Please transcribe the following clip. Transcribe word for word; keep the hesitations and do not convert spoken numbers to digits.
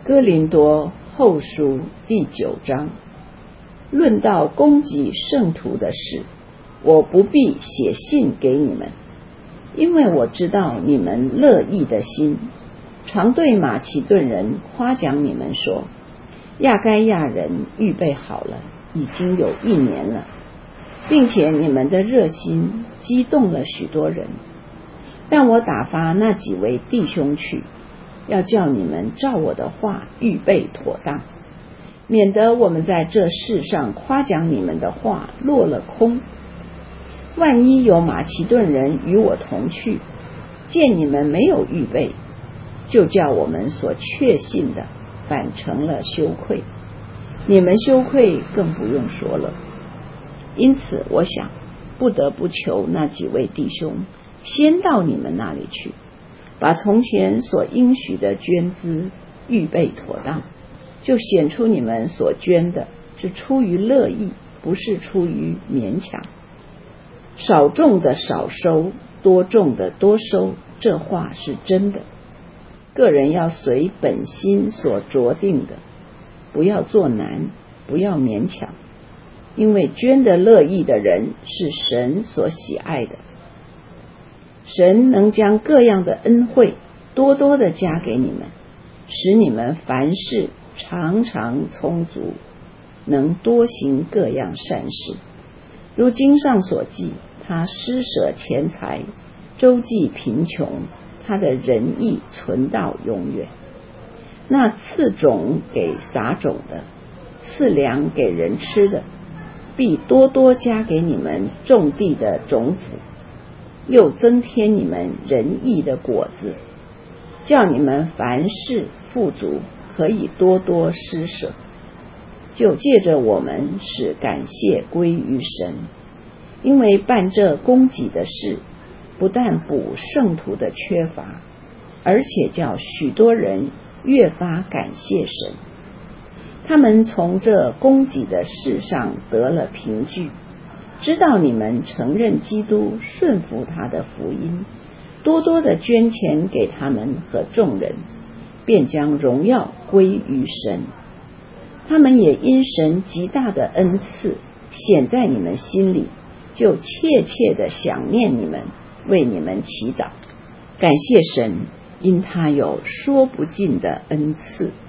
哥林多后书第九章，论到攻击圣徒的事，我不必写信给你们，因为我知道你们乐意的心，常对马其顿人夸奖你们说，亚该亚人预备好了，已经有一年了，并且你们的热心激动了许多人。但我打发那几位弟兄去，要叫你们照我的话预备妥当，免得我们在这世上夸奖你们的话落了空。万一有马其顿人与我同去，见你们没有预备，就叫我们所确信的反成了羞愧，你们羞愧更不用说了。因此我想不得不求那几位弟兄先到你们那里去，把从前所应许的捐资预备妥当，就显出你们所捐的是出于乐意，不是出于勉强。少种的少收，多种的多收，这话是真的。个人要随本心所酌定的，不要做难，不要勉强，因为捐得乐意的人是神所喜爱的。神能将各样的恩惠多多的加给你们，使你们凡事常常充足，能多行各样善事。如经上所记，他施舍钱财，周济贫穷，他的仁义存到永远。那赐种给撒种的，赐粮给人吃的，必多多加给你们种地的种子，又增添你们仁义的果子，叫你们凡事富足，可以多多施舍，就借着我们使感谢归于神。因为办这供给的事，不但补圣徒的缺乏，而且叫许多人越发感谢神。他们从这供给的事上得了凭据，知道你们承认基督，顺服他的福音，多多的捐钱给他们和众人，便将荣耀归于神。他们也因神极大的恩赐显在你们心里，就切切的想念你们，为你们祈祷，感谢神，因他有说不尽的恩赐。